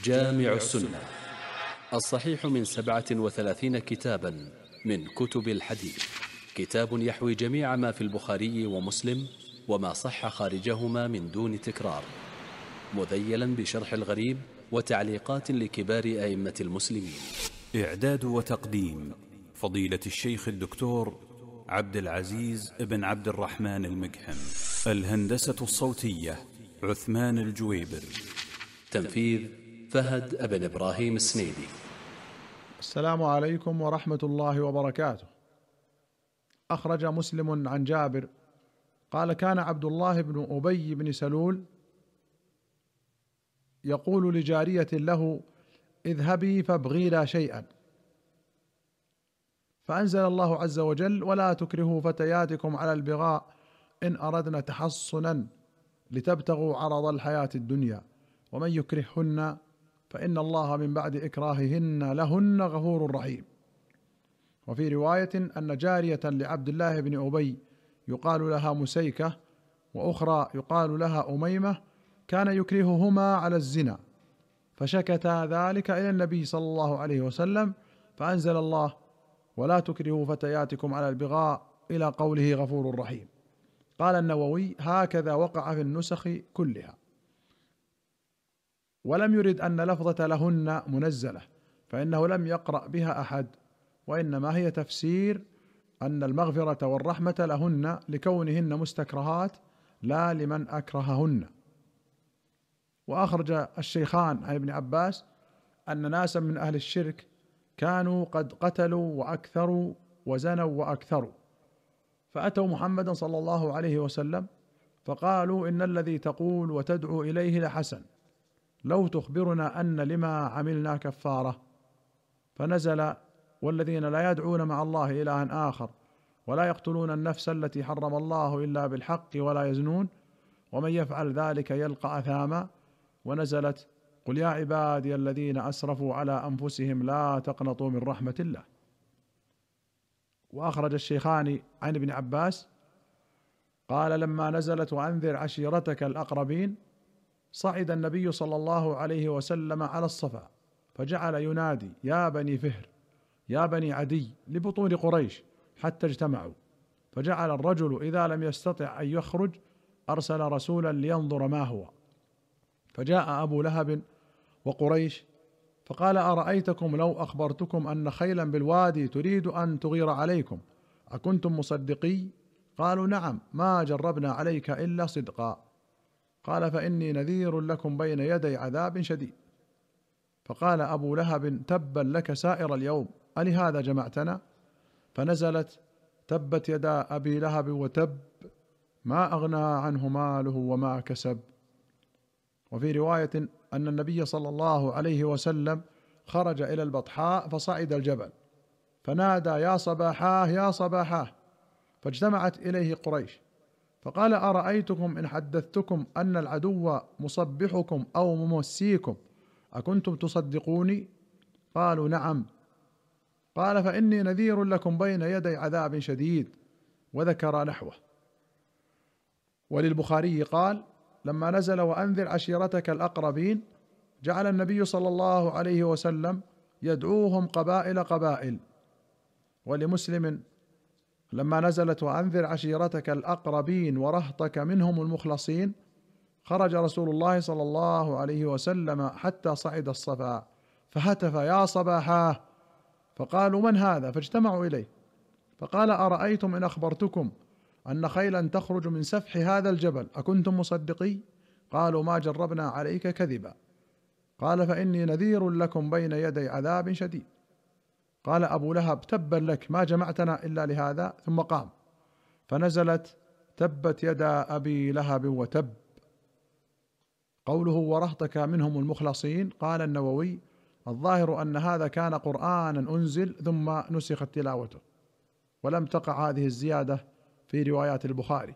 جامع السنة الصحيح من 37 كتابا من كتب الحديث، كتاب يحوي جميع ما في البخاري ومسلم وما صح خارجهما من دون تكرار، مذيلا بشرح الغريب وتعليقات لكبار أئمة المسلمين. إعداد وتقديم فضيلة الشيخ الدكتور عبد العزيز بن عبد الرحمن المقحم. الهندسة الصوتية عثمان الجويبر. تنفيذ فهد بن إبراهيم السنيدي. السلام عليكم ورحمة الله وبركاته. أخرج مسلم عن جابر قال: كان عبد الله بن أبي بن سلول يقول لجارية له: اذهبي فابغي لا شيئا، فأنزل الله عز وجل: ولا تكرهوا فتياتكم على البغاء إن أردنا تحصنا لتبتغوا عرض الحياة الدنيا ومن يكرههن فإن الله من بعد إكراههن لهن غفور رحيم. وفي رواية أن جارية لعبد الله بن أبي يقال لها مسيكة وأخرى يقال لها أميمة كان يكرههما على الزنا، فشكتا ذلك إلى النبي صلى الله عليه وسلم فأنزل الله: ولا تكرهوا فتياتكم على البغاء إلى قوله غفور رحيم. قال النووي: هكذا وقع في النسخ كلها، ولم يرد أن لفظة لهن منزلة، فإنه لم يقرأ بها أحد، وإنما هي تفسير أن المغفرة والرحمة لهن لكونهن مستكرهات لا لمن أكرههن. وأخرج الشيخان عن ابن عباس أن ناسا من أهل الشرك كانوا قد قتلوا وأكثروا وزنوا وأكثروا، فأتوا محمدا صلى الله عليه وسلم فقالوا: إن الذي تقول وتدعو إليه لحسن، لو تخبرنا أن لما عملنا كفارة. فنزل: والذين لا يدعون مع الله إلها آخر ولا يقتلون النفس التي حرم الله إلا بالحق ولا يزنون ومن يفعل ذلك يلقى أثاما. ونزلت: قل يا عبادي الذين أسرفوا على أنفسهم لا تقنطوا من رحمة الله. وأخرج الشيخان عن ابن عباس قال: لما نزلت وأنذر عشيرتك الأقربين صعد النبي صلى الله عليه وسلم على الصفا فجعل ينادي: يا بني فهر، يا بني عدي، لبطون قريش حتى اجتمعوا، فجعل الرجل إذا لم يستطع أن يخرج أرسل رسولا لينظر ما هو، فجاء أبو لهب وقريش فقال: أرأيتكم لو أخبرتكم أن خيلا بالوادي تريد أن تغير عليكم أكنتم مصدقي؟ قالوا: نعم، ما جربنا عليك إلا صدقا. قال: فإني نذير لكم بين يدي عذاب شديد. فقال أبو لهب: تبا لك سائر اليوم، ألهذا جمعتنا؟ فنزلت: تبت يدا أبي لهب وتب، ما أغنى عنه ماله وما كسب. وفي رواية أن النبي صلى الله عليه وسلم خرج إلى البطحاء فصعد الجبل فنادى: يا صباحاه يا صباحاه، فاجتمعت إليه قريش فقال: أرأيتكم إن حدثتكم أن العدو مصبحكم أو ممسيكم أكنتم تصدقوني؟ قالوا: نعم. قال: فإني نذير لكم بين يدي عذاب شديد، وذكر نحوه. وللبخاري قال: لما نزل وأنذر عشيرتك الأقربين جعل النبي صلى الله عليه وسلم يدعوهم قبائل قبائل. ولمسلم: لما نزلت وأنذر عشيرتك الأقربين ورهطك منهم المخلصين خرج رسول الله صلى الله عليه وسلم حتى صعد الصفا فهتف: يا صباحاه، فقالوا: من هذا؟ فاجتمعوا إليه فقال: أرأيتم إن أخبرتكم أن خيلا تخرج من سفح هذا الجبل أكنتم مصدقي؟ قالوا: ما جربنا عليك كذبا. قال: فإني نذير لكم بين يدي عذاب شديد. قال أبو لهب: تبا لك، ما جمعتنا إلا لهذا. ثم قام فنزلت: تبت يدا أبي لهب وتب. قوله ورهطك منهم المخلصين، قال النووي: الظاهر أن هذا كان قرآنا أنزل ثم نسخت تلاوته، ولم تقع هذه الزيادة في روايات البخاري.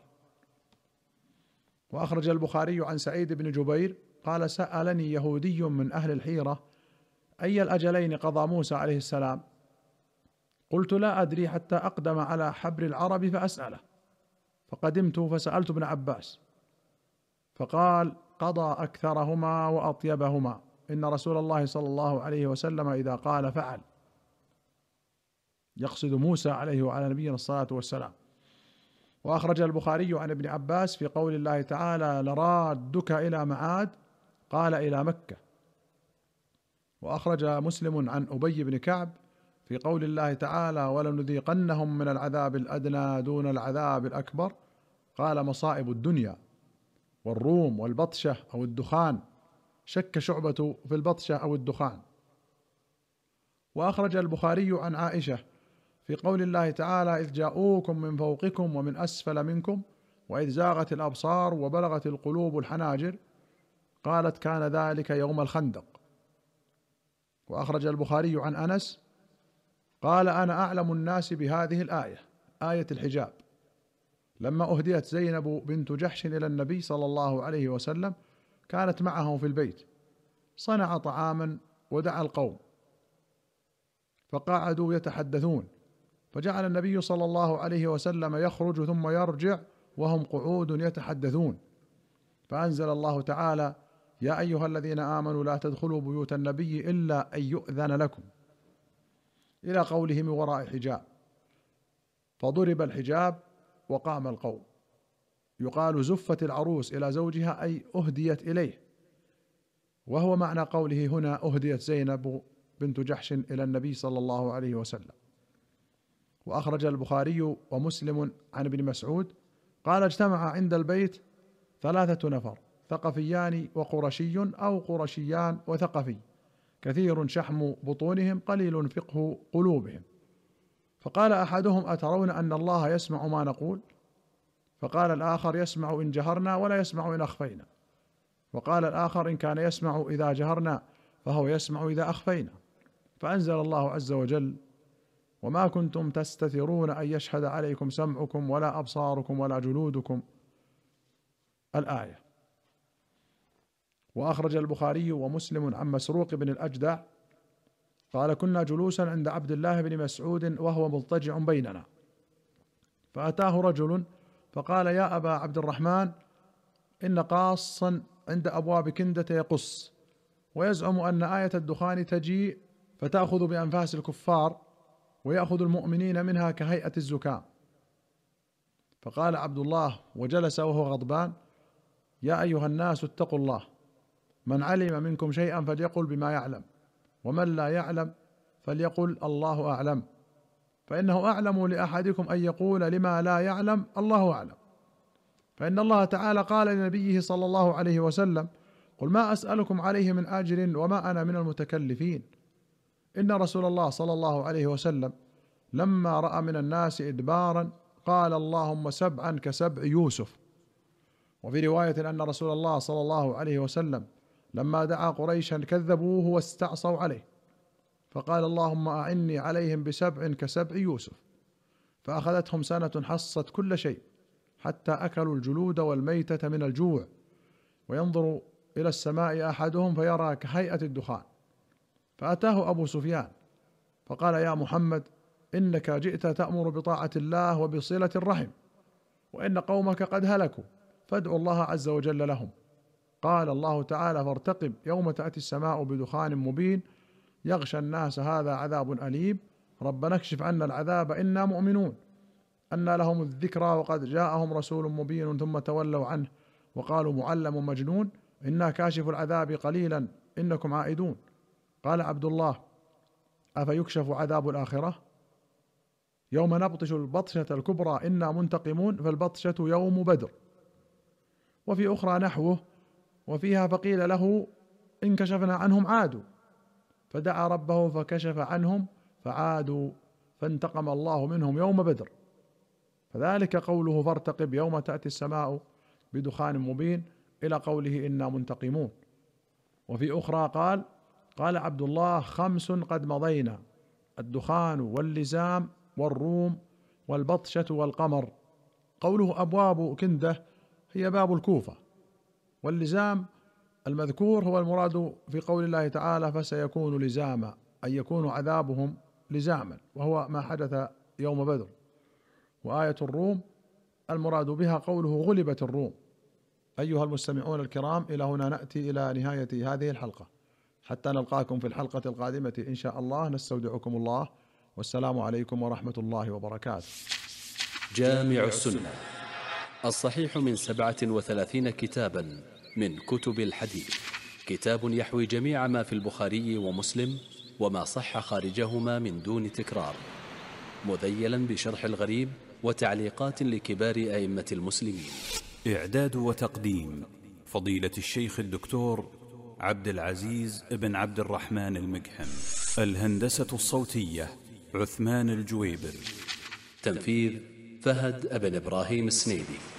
وأخرج البخاري عن سعيد بن جبير قال: سألني يهودي من أهل الحيرة: أي الأجلين قضى موسى عليه السلام؟ قلت: لا أدري حتى أقدم على حبر العرب فأسأله، فقدمت فسألت ابن عباس فقال: قضى أكثرهما وأطيبهما، إن رسول الله صلى الله عليه وسلم إذا قال فعل، يقصد موسى عليه وعلى نبينا الصلاة والسلام. وأخرج البخاري عن ابن عباس في قول الله تعالى: لرادك إلى معاد، قال إلى مكة. وأخرج مسلم عن أبي بن كعب في قول الله تعالى: ولنذيقنهم من العذاب الأدنى دون العذاب الأكبر، قال: مصائب الدنيا. والروم والبطشة أو الدخان، شك شعبة في البطشة أو الدخان. وأخرج البخاري عن عائشة في قول الله تعالى: إذ جاءوكم من فوقكم ومن أسفل منكم وإذ زاغت الأبصار وبلغت القلوب الحناجر، قالت: كان ذلك يوم الخندق. وأخرج البخاري عن أنس قال: أنا أعلم الناس بهذه الآية، آية الحجاب، لما أهديت زينب بنت جحش إلى النبي صلى الله عليه وسلم، كانت معه في البيت، صنع طعاما ودعا القوم فقعدوا يتحدثون، فجعل النبي صلى الله عليه وسلم يخرج ثم يرجع وهم قعود يتحدثون، فأنزل الله تعالى: يا أيها الذين آمنوا لا تدخلوا بيوت النبي إلا أن يؤذن لكم، إلى قوله من وراء حجاب، فضرب الحجاب وقام القوم. يقال زفت العروس إلى زوجها أي أهديت إليه، وهو معنى قوله هنا أهديت زينب بنت جحش إلى النبي صلى الله عليه وسلم. وأخرج البخاري ومسلم عن ابن مسعود قال: اجتمع عند البيت 3 نفر، ثقفيان وقرشي أو قرشيان وثقفي، كثير شحم بطونهم قليل فقه قلوبهم. فقال أحدهم: أترون أن الله يسمع ما نقول؟ فقال الآخر: يسمع إن جهرنا ولا يسمع إن أخفينا. وقال الآخر: إن كان يسمع إذا جهرنا فهو يسمع إذا أخفينا. فأنزل الله عز وجل: وما كنتم تستترون أن يشهد عليكم سمعكم ولا أبصاركم ولا جلودكم، الآية. وأخرج البخاري ومسلم عن مسروق بن الأجدع قال: كنا جلوسا عند عبد الله بن مسعود وهو مضطجع بيننا، فأتاه رجل فقال: يا أبا عبد الرحمن، إن قاصا عند أبواب كندة يقص، ويزعم أن آية الدخان تجيء فتأخذ بأنفاس الكفار ويأخذ المؤمنين منها كهيئة الزكام. فقال عبد الله وجلس وهو غضبان: يا أيها الناس اتقوا الله، من علم منكم شيئا فليقل بما يعلم، ومن لا يعلم فليقل الله أعلم، فإنه أعلم لأحدكم أن يقول لما لا يعلم الله أعلم، فإن الله تعالى قال لنبيه صلى الله عليه وسلم: قل ما أسألكم عليه من أجر وما أنا من المتكلفين. إن رسول الله صلى الله عليه وسلم لما رأى من الناس إدبارا قال: اللهم 7 كسبع يوسف. وفي رواية أن رسول الله صلى الله عليه وسلم لما دعا قريشا كذبوه واستعصوا عليه، فقال: اللهم أعني عليهم ب7 كسبع يوسف. فأخذتهم سنة حصت كل شيء حتى أكلوا الجلود والميتة من الجوع، وينظر إلى السماء أحدهم فيرى كهيئة الدخان. فأتاه أبو سفيان فقال: يا محمد، إنك جئت تأمر بطاعة الله وبصلة الرحم، وإن قومك قد هلكوا، فادعوا الله عز وجل لهم. قال الله تعالى: فارتقب يوم تأتي السماء بدخان مبين يغشى الناس هذا عذاب أليم، ربنا اكشف عنا العذاب إنا مؤمنون. أن لهم الذكرى وقد جاءهم رسول مبين ثم تولوا عنه وقالوا معلم مجنون، إنا كاشف العذاب قليلا إنكم عائدون. قال عبد الله: أفيكشف عذاب الآخرة؟ يوم نبطش البطشة الكبرى إنا منتقمون، فالبطشة يوم بدر. وفي أخرى نحوه وفيها: فقيل له إن كشفنا عنهم عادوا، فدعا ربه فكشف عنهم فعادوا، فانتقم الله منهم يوم بدر. فذلك قوله: فارتقب يوم تأتي السماء بدخان مبين، إلى قوله إنا منتقمون. وفي أخرى قال عبد الله: 5 قد مضينا: الدخان واللزام والروم والبطشة والقمر. قوله أبواب كندة هي باب الكوفة، واللزام المذكور هو المراد في قول الله تعالى: فسيكون لزاما، أي يكون عذابهم لزاما، وهو ما حدث يوم بدر. وآية الروم المراد بها قوله: غلبت الروم. أيها المستمعون الكرام، إلى هنا نأتي إلى نهاية هذه الحلقة. حتى نلقاكم في الحلقة القادمة إن شاء الله، نستودعكم الله، والسلام عليكم ورحمة الله وبركاته. جامع السنة الصحيح من 37 كتابا من كتب الحديث، كتاب يحوي جميع ما في البخاري ومسلم وما صح خارجهما من دون تكرار، مذيلا بشرح الغريب وتعليقات لكبار أئمة المسلمين. إعداد وتقديم فضيلة الشيخ الدكتور عبد العزيز بن عبد الرحمن المجحم. الهندسة الصوتية عثمان الجويبر. تنفيذ فهد بن إبراهيم السنيدي.